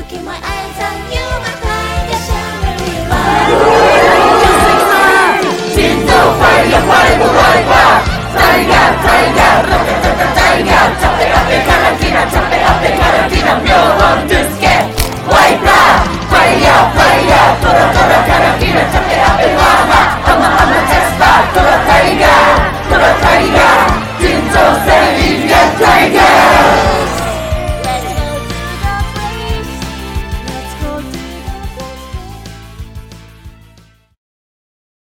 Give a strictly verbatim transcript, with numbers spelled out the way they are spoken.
keep my eyes on you, my kind of shimmering light. 진도 fire, fire, fire. Tiger, tiger, tiger. Chope up the Karantina, chope up the Karantina. Mule on this game. White blood, fire, fire.